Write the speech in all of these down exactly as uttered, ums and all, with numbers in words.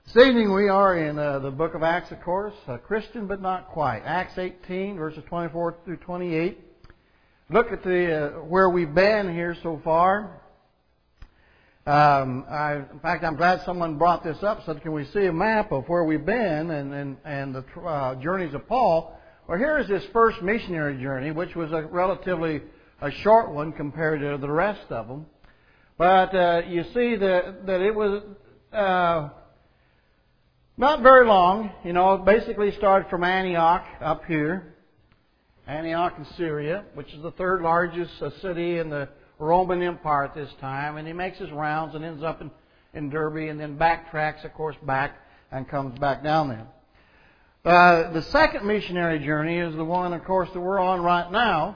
This evening we are in uh, the book of Acts, of course, uh, Christian but not quite. Acts eighteen, verses twenty-four through twenty-eight. Look at the uh, where we've been here so far. Um, I, in fact, I'm glad someone brought this up. So can we see a map of where we've been and and, and the uh, journeys of Paul? Well, here is his first missionary journey, which was a relatively a short one compared to the rest of them. But uh, you see that that it was. Uh, Not very long, you know, it basically started from Antioch up here. Antioch in Syria, which is the third largest uh, city in the Roman Empire at this time. And he makes his rounds and ends up in, in Derbe and then backtracks, of course, back and comes back down there. Uh, the second missionary journey is the one, of course, that we're on right now.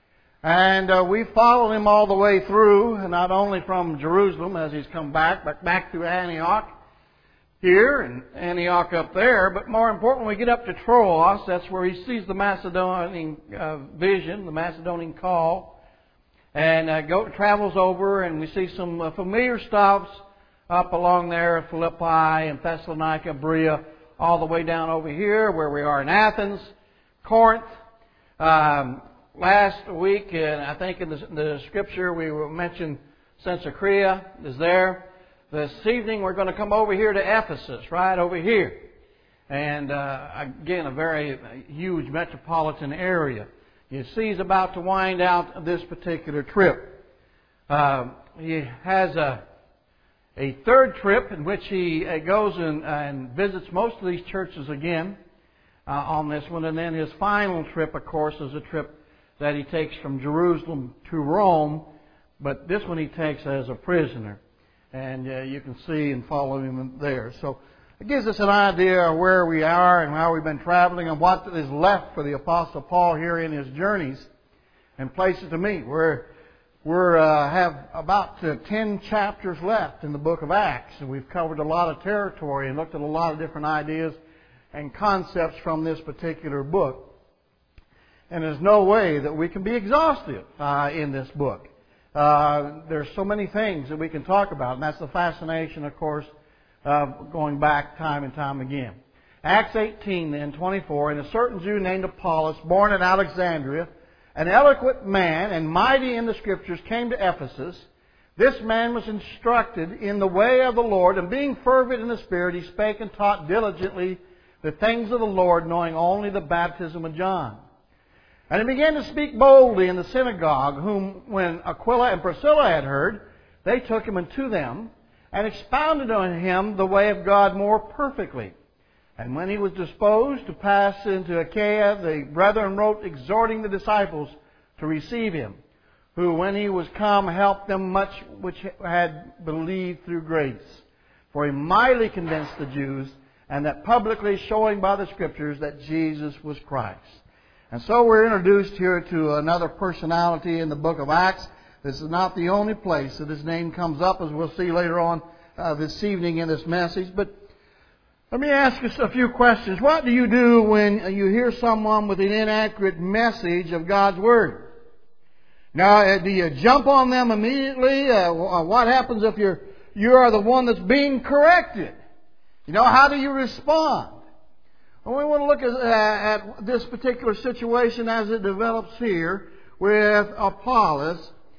And uh, we followed him all the way through, not only from Jerusalem as he's come back, but back through Antioch here and Antioch up there, but more important, we get up to Troas. That's where he sees the Macedonian uh, vision, the Macedonian call, and uh, go travels over, and we see some uh, familiar stops up along there, Philippi and Thessalonica, Berea, all the way down over here where we are in Athens, Corinth. Um, last week, and I think in the, the scripture we mentioned Cenchreae is there. This evening we're going to come over here to Ephesus, right over here. And uh, again, a very huge metropolitan area. You see he's about to wind out this particular trip. Uh, he has a, a third trip in which he uh, goes and, and visits most of these churches again uh, on this one. And then his final trip, of course, is a trip that he takes from Jerusalem to Rome. But this one he takes as a prisoner. And uh, you can see and follow him there. So it gives us an idea of where we are and how we've been traveling and what is left for the Apostle Paul here in his journeys and places to meet. We're we're uh, have about uh, ten chapters left in the book of Acts, and we've covered a lot of territory and looked at a lot of different ideas and concepts from this particular book. And there's no way that we can be exhaustive uh, in this book. Uh, there's so many things that we can talk about, and that's the fascination, of course, of going back time and time again. Acts eighteen, then, twenty-four, and a certain Jew named Apollos, born at Alexandria, an eloquent man and mighty in the Scriptures, came to Ephesus. This man was instructed in the way of the Lord, and being fervent in the Spirit, he spake and taught diligently the things of the Lord, knowing only the baptism of John. And he began to speak boldly in the synagogue, whom when Aquila and Priscilla had heard, they took him unto them, and expounded on him the way of God more perfectly. And when he was disposed to pass into Achaia, the brethren wrote, exhorting the disciples to receive him, who, when he was come, helped them much which had believed through grace. For he mightily convinced the Jews, and that publicly showing by the Scriptures that Jesus was Christ. And so we're introduced here to another personality in the book of Acts. This is not the only place that his name comes up, as we'll see later on uh, this evening in this message. But let me ask you a few questions. What do you do when you hear someone with an inaccurate message of God's Word? Now, uh, do you jump on them immediately? Uh, what happens if you're you are the one that's being corrected? You know, how do you respond? Well, we want to look at, uh, at this particular situation as it develops here with Apollos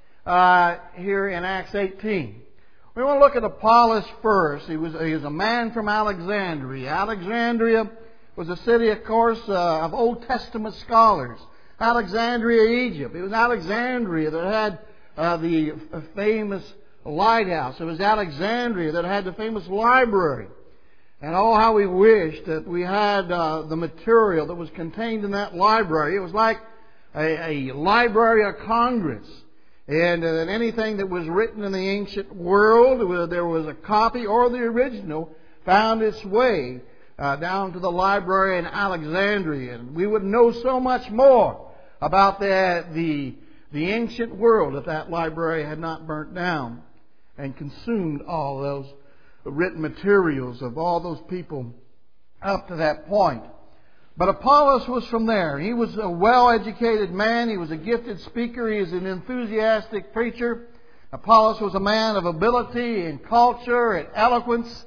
uh, here in Acts eighteen. We want to look at Apollos first. He was, he was a man from Alexandria. Alexandria was a city, of course, uh, of Old Testament scholars. Alexandria, Egypt. It was Alexandria that had uh, the famous lighthouse. It was Alexandria that had the famous library. And oh, how we wished that we had uh, the material that was contained in that library. It was like a, a library of Congress. And uh, anything that was written in the ancient world, whether there was a copy or the original, found its way uh, down to the library in Alexandria. And we would know so much more about the, the, the ancient world if that library had not burnt down and consumed all those written materials of all those people up to that point. But Apollos was from there. He was a well-educated man. He was a gifted speaker. He was an enthusiastic preacher. Apollos was a man of ability and culture and eloquence.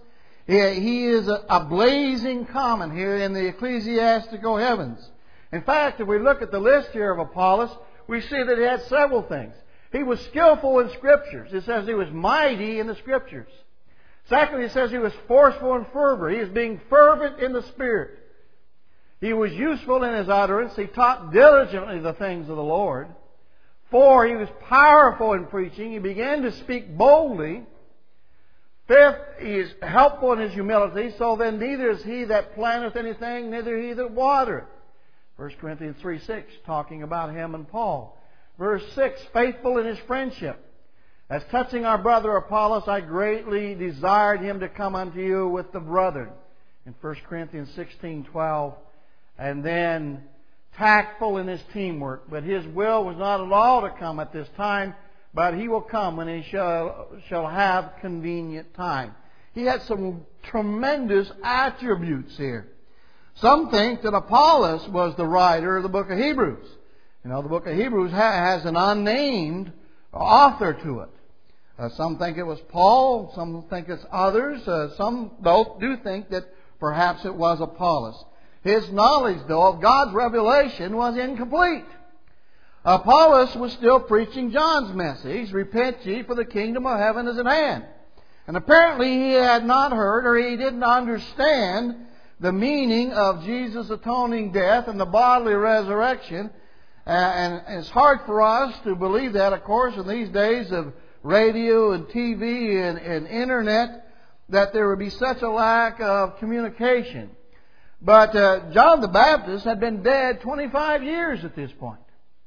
He, he is a, a blazing comet here in the ecclesiastical heavens. In fact, if we look at the list here of Apollos, we see that he had several things. He was skillful in Scriptures. It says he was mighty in the Scriptures. Secondly, it says he was forceful in fervor. He was being fervent in the Spirit. He was useful in his utterance. He taught diligently the things of the Lord. Four, he was powerful in preaching. He began to speak boldly. Fifth, he is helpful in his humility. So then neither is he that planteth anything, neither he that watereth. First Corinthians three six, talking about him and Paul. Verse six, faithful in his friendship. As touching our brother Apollos, I greatly desired him to come unto you with the brethren. In First Corinthians sixteen twelve. And then tactful in his teamwork. But his will was not at all to come at this time, but he will come when he shall, shall have convenient time. He had some tremendous attributes here. Some think that Apollos was the writer of the book of Hebrews. You know, the book of Hebrews has an unnamed author to it. Uh, some think it was Paul. Some think it's others. Uh, some both do think that perhaps it was Apollos. His knowledge, though, of God's revelation was incomplete. Apollos was still preaching John's message, repent ye, for the kingdom of heaven is at hand. And apparently he had not heard, or he didn't understand the meaning of Jesus' atoning death and the bodily resurrection. Uh, and it's hard for us to believe that, of course, in these days of radio and T V and, and Internet, that there would be such a lack of communication. But uh, John the Baptist had been dead twenty-five years at this point.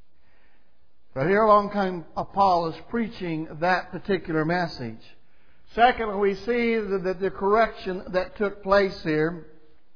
But here along came Apollos preaching that particular message. Secondly, we see the, the, the correction that took place here.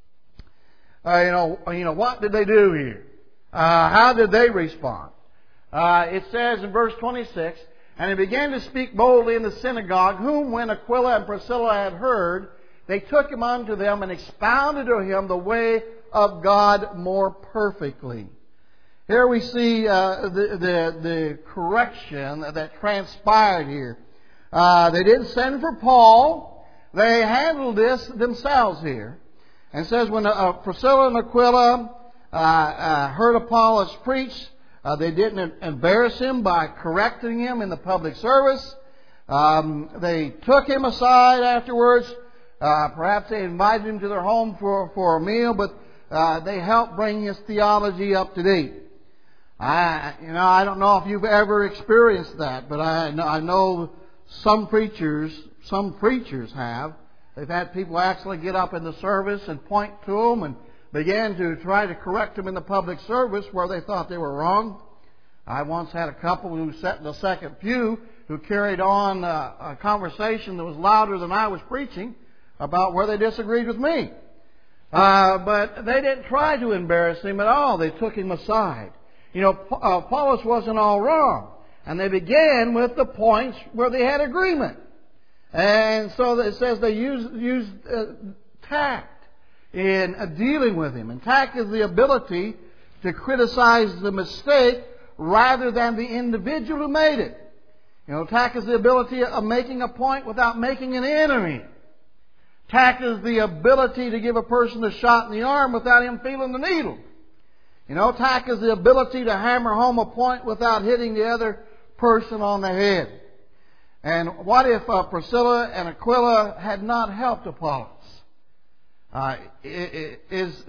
Uh, you know, you know, what did they do here? Uh, how did they respond? Uh, it says in verse twenty-six, and he began to speak boldly in the synagogue, whom when Aquila and Priscilla had heard, they took him unto them and expounded to him the way of God more perfectly. Here we see uh, the, the, the correction that transpired here. Uh, they didn't send for Paul. They handled this themselves here. And it says when uh, Priscilla and Aquila uh, uh, heard Apollos preach, uh, they didn't embarrass him by correcting him in the public service. Um, they took him aside afterwards. Uh, perhaps they invited him to their home for, for a meal, but uh, they helped bring his theology up to date. I, you know, I don't know if you've ever experienced that, but I know, I know some preachers, some preachers have. They've had people actually get up in the service and point to them and begin to try to correct them in the public service where they thought they were wrong. I once had a couple who sat in the second pew who carried on a, a conversation that was louder than I was preaching about where they disagreed with me. Uh, but they didn't try to embarrass him at all. They took him aside. You know, uh, Apollos wasn't all wrong. And they began with the points where they had agreement. And so it says they used, used uh, tact in uh, dealing with him. And tact is the ability to criticize the mistake rather than the individual who made it. You know, tact is the ability of making a point without making an enemy. Tact is the ability to give a person a shot in the arm without him feeling the needle. You know, tact is the ability to hammer home a point without hitting the other person on the head. And what if uh, Priscilla and Aquila had not helped Apollos? Uh, it, it is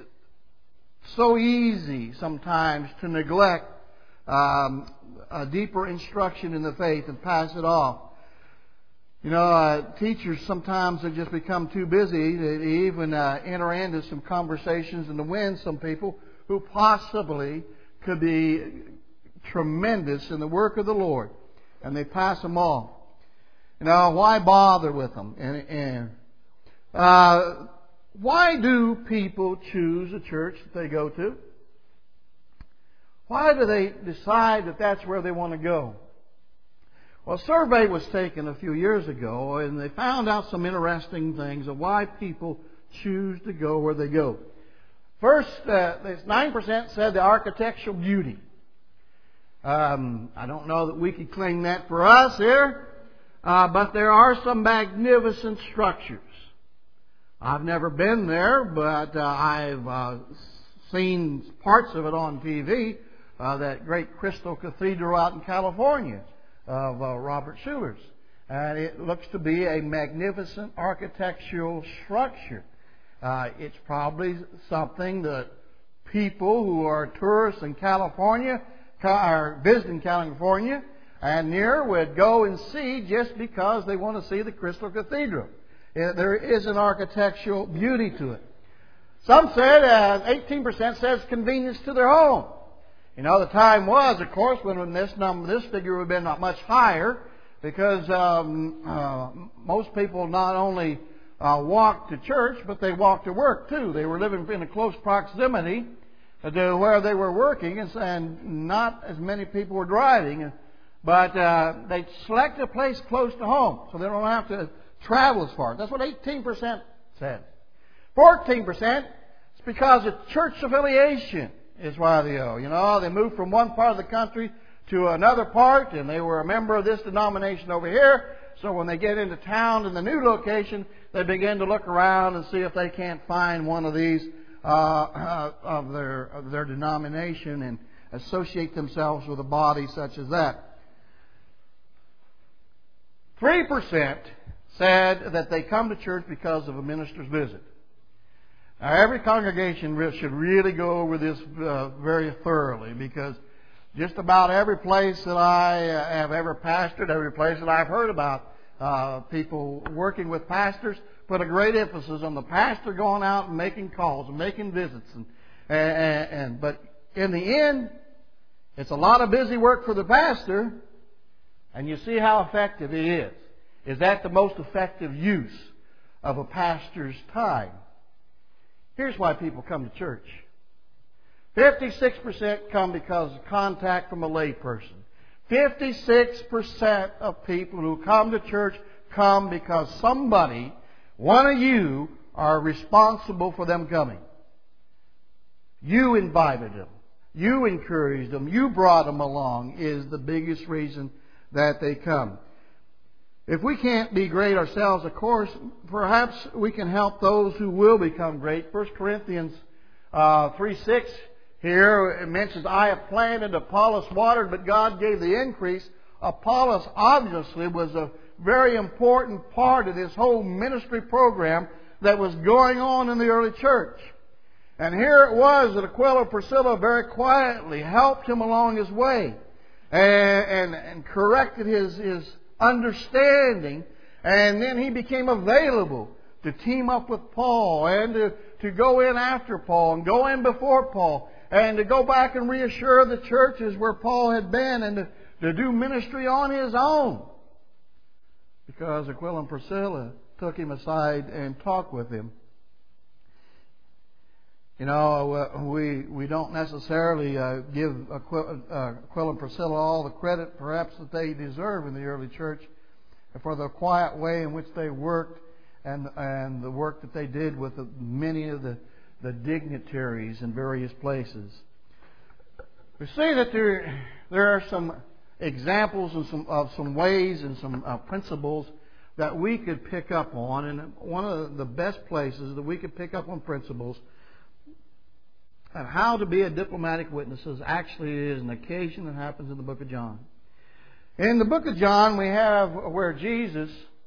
so easy sometimes to neglect um, a deeper instruction in the faith and pass it off. You know, uh, teachers sometimes have just become too busy to even uh, enter into some conversations and to win some people who possibly could be tremendous in the work of the Lord. And they pass them off. You know, why bother with them? And, and uh, why do people choose a church that they go to? Why do they decide that that's where they want to go? Well, a survey was taken a few years ago, and they found out some interesting things of why people choose to go where they go. First, uh, nine percent said the architectural beauty. Um, I don't know that we could claim that for us here, uh, but there are some magnificent structures. I've never been there, but uh, I've uh, seen parts of it on T V, uh, that great Crystal Cathedral out in California of uh, Robert Schuller's. And it looks to be a magnificent architectural structure. Uh, it's probably something that people who are tourists in California, are visiting California and near, would go and see just because they want to see the Crystal Cathedral. There is an architectural beauty to it. Some said, uh, eighteen percent says convenience to their home. You know, the time was, of course, when this number, this figure would have been not much higher, because um, uh, most people not only uh, walked to church, but they walked to work too. They were living in a close proximity to where they were working, and not as many people were driving. But uh, they select a place close to home, so they don't have to travel as far. That's what eighteen percent said. fourteen percent is because of church affiliation is why they owe. You know, they moved from one part of the country to another part, and they were a member of this denomination over here. So when they get into town in the new location, they begin to look around and see if they can't find one of these uh, uh, of their of their denomination and associate themselves with a body such as that. Three percent said that they come to church because of a minister's visit. Now, every congregation should really go over this uh, very thoroughly, because just about every place that I uh, have ever pastored, every place that I've heard about uh, people working with pastors, put a great emphasis on the pastor going out and making calls and making visits. And, and, and but in the end, it's a lot of busy work for the pastor, and you see how effective he is. Is that the most effective use of a pastor's time? Here's why people come to church. fifty-six percent come because of contact from a layperson. fifty-six percent of people who come to church come because somebody, one of you, are responsible for them coming. You invited them. You encouraged them. You brought them along is the biggest reason that they come. If we can't be great ourselves, of course, perhaps we can help those who will become great. First Corinthians uh, three six here, it mentions, I have planted, Apollos watered, but God gave the increase. Apollos obviously was a very important part of this whole ministry program that was going on in the early church. And here it was that Aquila and Priscilla very quietly helped him along his way and, and, and corrected his, his understanding, and then he became available to team up with Paul and to, to go in after Paul and go in before Paul and to go back and reassure the churches where Paul had been and to, to do ministry on his own, because Aquila and Priscilla took him aside and talked with him. You know, we we don't necessarily uh, give Aquila, uh, Aquila and Priscilla all the credit perhaps that they deserve in the early church for the quiet way in which they worked and and the work that they did with the, many of the, the dignitaries in various places. We see that there there are some examples and some of some ways and some uh, principles that we could pick up on, and one of the best places that we could pick up on principles and how to be a diplomatic witness is actually is an occasion that happens in the book of John. In the book of John, we have where Jesus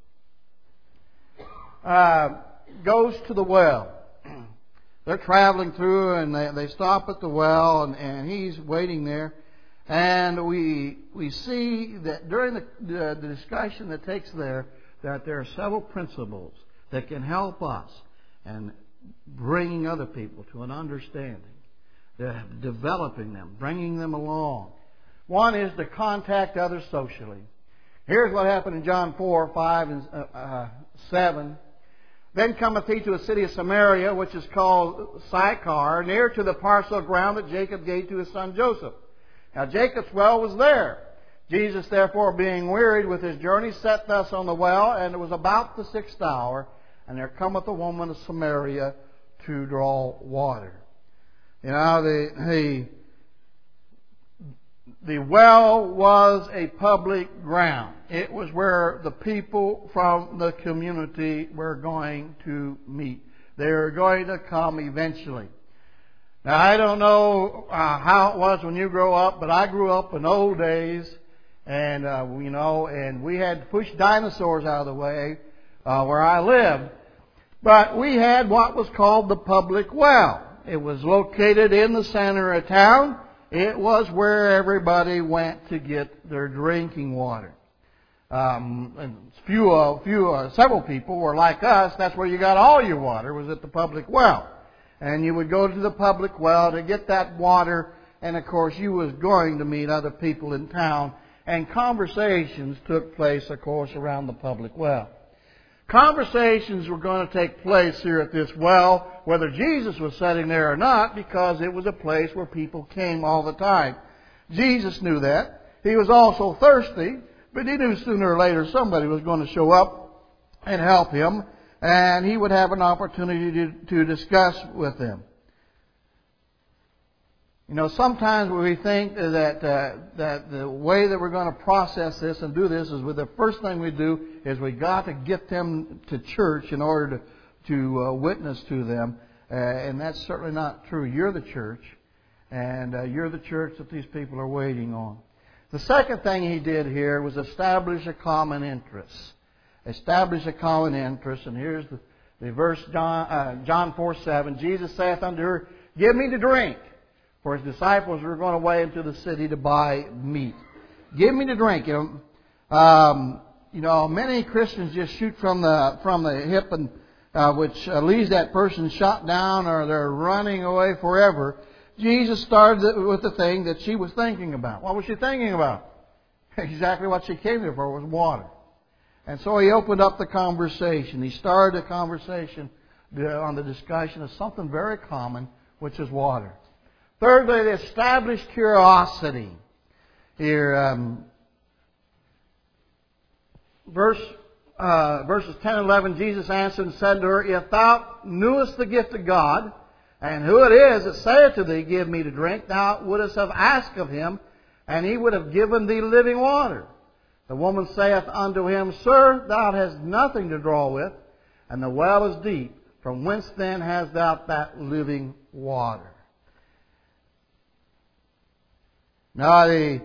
uh, goes to the well. They're traveling through, and they, they stop at the well, and, and he's waiting there. And we we see that during the, the, the discussion that takes there, that there are several principles that can help us in bringing other people to an understanding. They're developing them, bringing them along. One is to contact others socially. Here's what happened in John four, five, and uh, uh, seven. Then cometh he to a city of Samaria, which is called Sychar, near to the parcel of ground that Jacob gave to his son Joseph. Now Jacob's well was there. Jesus, therefore, being wearied with his journey, sat thus on the well, and it was about the sixth hour, and there cometh a woman of Samaria to draw water. You know, the, the the well was a public ground. It was where the people from the community were going to meet. They were going to come eventually. Now, I don't know uh, how it was when you grew up, but I grew up in old days, and uh, you know, and we had to push dinosaurs out of the way uh, where I lived. But we had what was called the public well. It was located in the center of town. It was where everybody went to get their drinking water. Um, and few, uh, few, uh, several people were like us. That's where you got all your water, was at the public well. And you would go to the public well to get that water. And of course, you was going to meet other people in town. And conversations took place, of course, around the public well. Conversations were going to take place here at this well, whether Jesus was sitting there or not, because it was a place where people came all the time. Jesus knew that. He was also thirsty, but he knew sooner or later somebody was going to show up and help him, and he would have an opportunity to, to discuss with them. You know, sometimes we think that uh, that the way that we're going to process this and do this is with the first thing we do is we got to get them to church in order to to uh, witness to them, uh, and that's certainly not true. You're the church, and uh, you're the church that these people are waiting on. The second thing he did here was establish a common interest. Establish a common interest, and here's the, the verse John uh, John four seven. Jesus saith unto her, "Give me to drink." For his disciples were going away into the city to buy meat. Give me to drink. You know, um, you know, many Christians just shoot from the from the hip, and uh, which uh, leaves that person shot down, or they're running away forever. Jesus started with the thing that she was thinking about. What was she thinking about? Exactly what she came there for, was water. And so he opened up the conversation. He started a conversation on the discussion of something very common, which is water. Thirdly, they established curiosity. Here, um, verse uh, verses ten and eleven, Jesus answered and said to her, "If thou knewest the gift of God, and who it is that saith to thee, Give me to drink, thou wouldst have asked of him, and he would have given thee living water. The woman saith unto him, Sir, thou hast nothing to draw with, and the well is deep. From whence then hast thou that living water?" Now, he,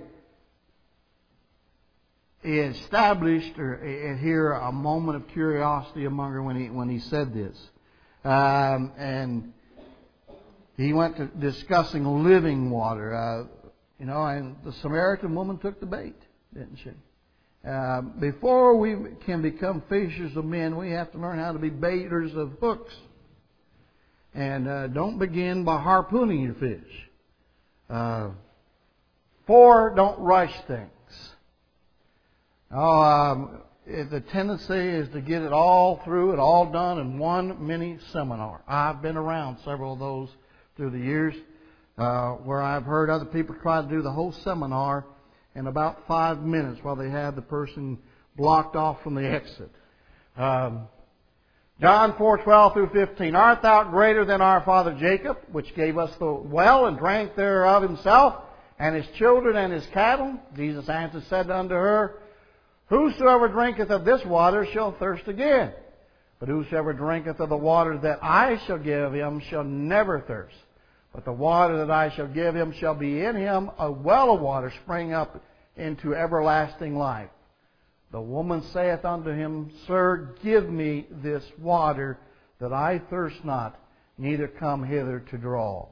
he established or, here a moment of curiosity among her when he when he said this, um, and he went to discussing living water. Uh, you know, and the Samaritan woman took the bait, didn't she? Uh, before we can become fishers of men, we have to learn how to be baiters of hooks, and uh, don't begin by harpooning your fish. Uh, Four, don't rush things. Oh, um, the tendency is to get it all through, it all done in one mini seminar. I've been around several of those through the years uh, where I've heard other people try to do the whole seminar in about five minutes while they have the person blocked off from the exit. Um, John four twelve through fifteen. Art thou greater than our father Jacob, which gave us the well and drank thereof himself, and his children and his cattle? Jesus answered, said unto her, Whosoever drinketh of this water shall thirst again. But whosoever drinketh of the water that I shall give him shall never thirst. But the water that I shall give him shall be in him a well of water springing up into everlasting life. The woman saith unto him, Sir, give me this water, that I thirst not, neither come hither to draw.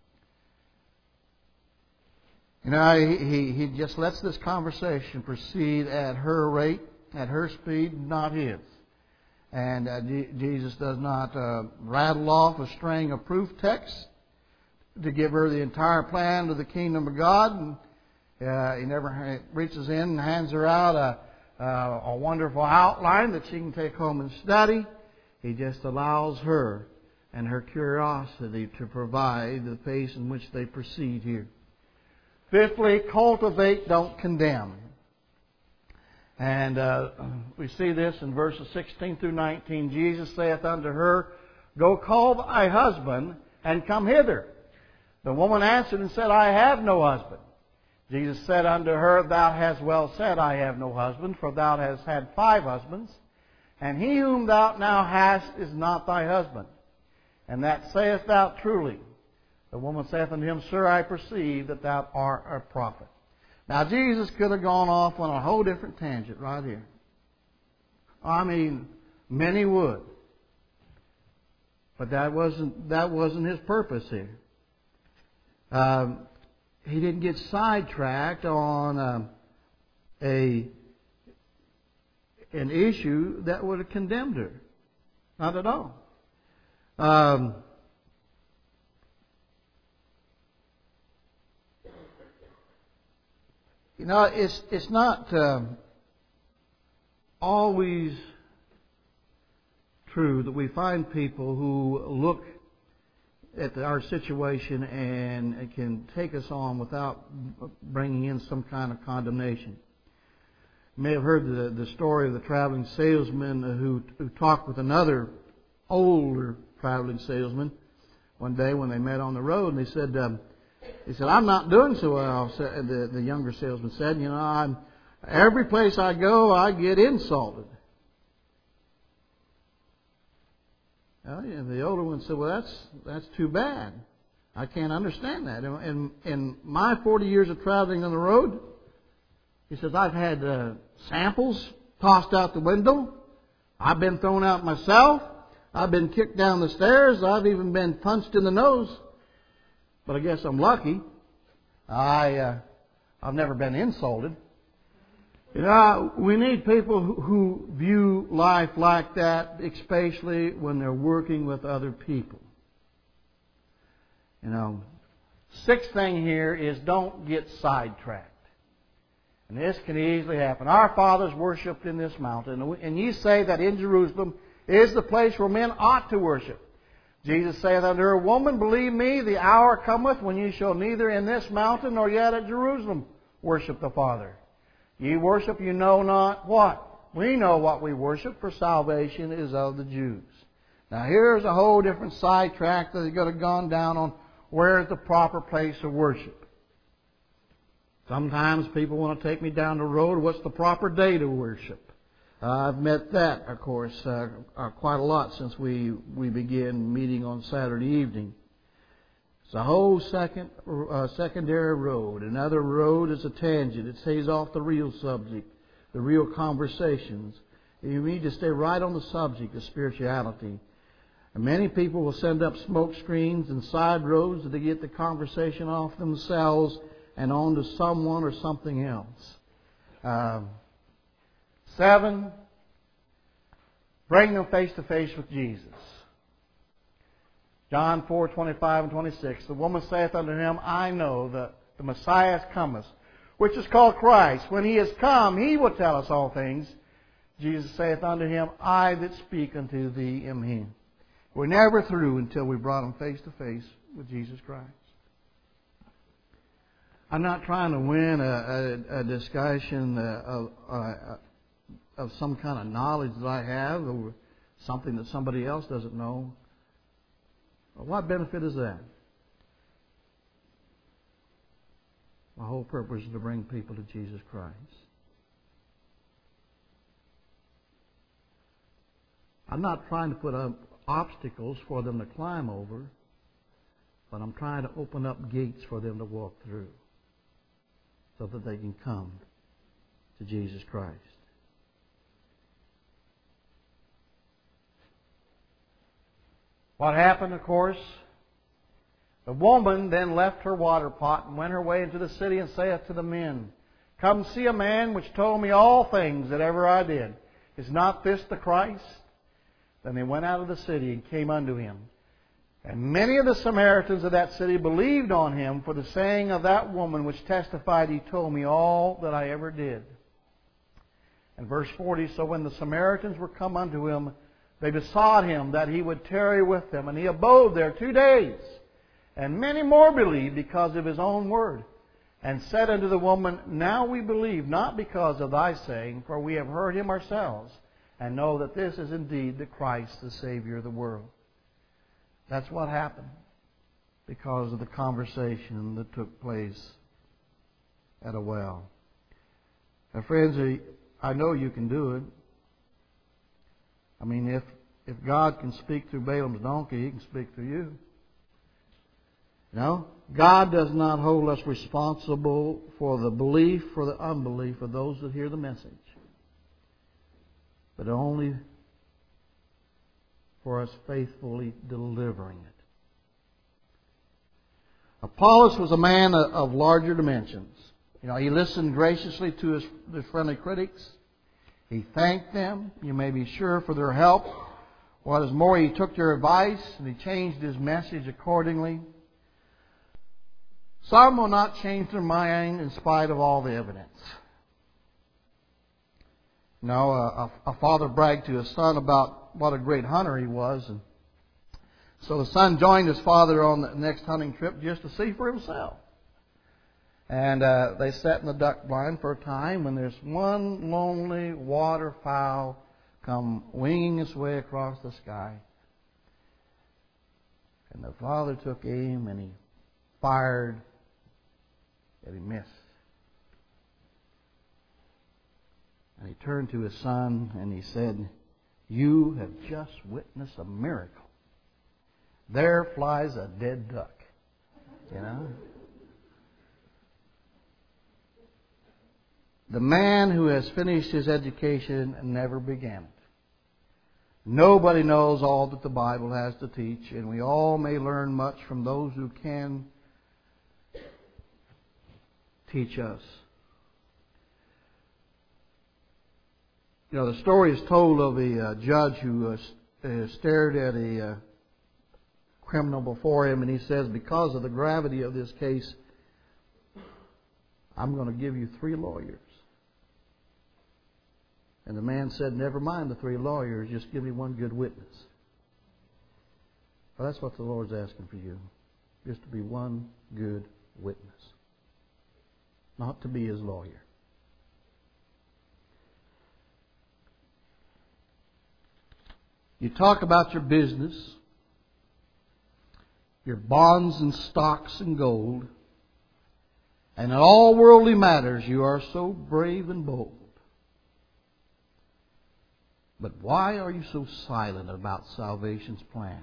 You know, he, he, he just lets this conversation proceed at her rate, at her speed, not his. And uh, G- Jesus does not uh, rattle off a string of proof texts to give her the entire plan to the kingdom of God. And, uh, he never reaches in and hands her out a, uh, a wonderful outline that she can take home and study. He just allows her and her curiosity to provide the pace in which they proceed here. Fifthly, cultivate, don't condemn. And uh, we see this in verses sixteen through nineteen. Jesus saith unto her, Go call thy husband, and come hither. The woman answered and said, I have no husband. Jesus said unto her, Thou hast well said, I have no husband, for thou hast had five husbands, and he whom thou now hast is not thy husband. And that sayest thou truly. The woman saith unto him, Sir, I perceive that thou art a prophet. Now Jesus could have gone off on a whole different tangent right here. I mean, many would. But that wasn't that wasn't his purpose here. Um, he didn't get sidetracked on um, a an issue that would have condemned her. Not at all. Um, you know, it's it's not um, always true that we find people who look at the, our situation and can take us on without bringing in some kind of condemnation. You may have heard the, the story of the traveling salesman who, who talked with another older traveling salesman one day when they met on the road, and they said, um, he said, I'm not doing so well. The, the younger salesman said, you know, I'm, every place I go, I get insulted. Well, yeah, the older one said, well, that's that's too bad. I can't understand that. In, in, in my forty years of traveling on the road, he says, I've had uh, samples tossed out the window. I've been thrown out myself. I've been kicked down the stairs. I've even been punched in the nose. But I guess I'm lucky. I, uh, I've never been insulted. You know, we need people who view life like that, especially when they're working with other people. You know, sixth thing here is don't get sidetracked. And this can easily happen. Our fathers worshipped in this mountain, and ye say that in Jerusalem is the place where men ought to worship. Jesus saith unto her, Woman, believe me, the hour cometh when ye shall neither in this mountain nor yet at Jerusalem worship the Father. Ye worship, you know not what. We know what we worship, for salvation is of the Jews. Now here's a whole different sidetrack that could have gone down on where is the proper place of worship. Sometimes people want to take me down the road, what's the proper day to worship? Uh, I've met that, of course, uh, uh, quite a lot since we, we began meeting on Saturday evening. It's a whole second, uh, secondary road. Another road is a tangent. It stays off the real subject, the real conversations. You need to stay right on the subject of spirituality. And many people will send up smoke screens and side roads to get the conversation off themselves and on to someone or something else. Um, seven, bring them face to face with Jesus. John four, twenty-five and twenty-six. The woman saith unto him, I know that the Messiah cometh, which is called Christ. When he is come, he will tell us all things. Jesus saith unto him, I that speak unto thee am he. We're never through until we brought him face to face with Jesus Christ. I'm not trying to win a, a, a discussion of, uh, of some kind of knowledge that I have or something that somebody else doesn't know. What benefit is that? My whole purpose is to bring people to Jesus Christ. I'm not trying to put up obstacles for them to climb over, but I'm trying to open up gates for them to walk through so that they can come to Jesus Christ. What happened, of course, the woman then left her water pot and went her way into the city and saith to the men, Come see a man which told me all things that ever I did. Is not this the Christ? Then they went out of the city and came unto him. And many of the Samaritans of that city believed on him for the saying of that woman which testified, He told me all that I ever did. And verse forty, So when the Samaritans were come unto him, they besought him that he would tarry with them. And he abode there two days. And many more believed because of his own word. And said unto the woman, Now we believe, not because of thy saying, for we have heard him ourselves, and know that this is indeed the Christ, the Savior of the world. That's what happened because of the conversation that took place. at a well. Now, friends, I know you can do it. I mean, if if God can speak through Balaam's donkey, He can speak through you. No, God does not hold us responsible for the belief or the unbelief of those that hear the message, but only for us faithfully delivering it. Apollos was a man of larger dimensions. You know, he listened graciously to his, his friendly critics. He thanked them, you may be sure, for their help. What is more, he took their advice and he changed his message accordingly. Some will not change their mind in spite of all the evidence. You know, a, a father bragged to his son about what a great hunter he was. And so the son joined his father on the next hunting trip just to see for himself. And uh, they sat in the duck blind for a time when there's one lonely waterfowl come winging its way across the sky. And the father took aim and he fired and he missed. And he turned to his son and he said, "You have just witnessed a miracle. There flies a dead duck." You know? The man who has finished his education never began it. Nobody knows all that the Bible has to teach, and we all may learn much from those who can teach us. You know, the story is told of a uh, judge who uh, uh, stared at a uh, criminal before him, and he says, "Because of the gravity of this case, I'm going to give you three lawyers." And the man said, "Never mind the three lawyers, just give me one good witness." Well, that's what the Lord's asking for you, just to be one good witness, not to be His lawyer. You talk about your business, your bonds and stocks and gold, and in all worldly matters you are so brave and bold. But why are you so silent about salvation's plan?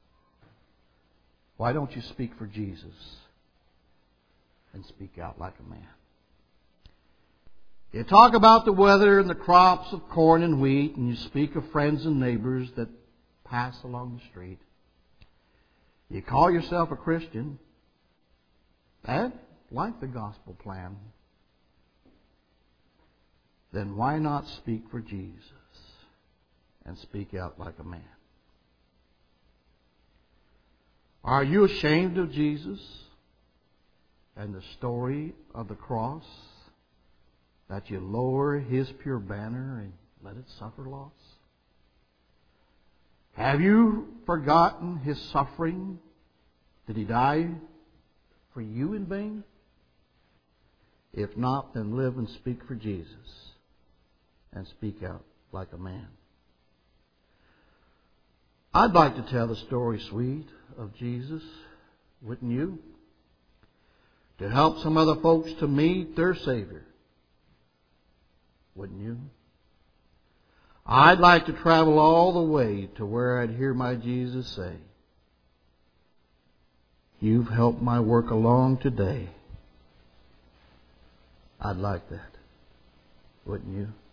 Why don't you speak for Jesus and speak out like a man? You talk about the weather and the crops of corn and wheat, and you speak of friends and neighbors that pass along the street. You call yourself a Christian and like the gospel plan. Then why not speak for Jesus and speak out like a man? Are you ashamed of Jesus and the story of the cross, that you lower His pure banner and let it suffer loss? Have you forgotten His suffering? Did He die for you in vain? If not, then live and speak for Jesus and speak out like a man. I'd like to tell the story, sweet, of Jesus, wouldn't you? To help some other folks to meet their Savior, wouldn't you? I'd like to travel all the way to where I'd hear my Jesus say, "You've helped my work along today." I'd like that, wouldn't you?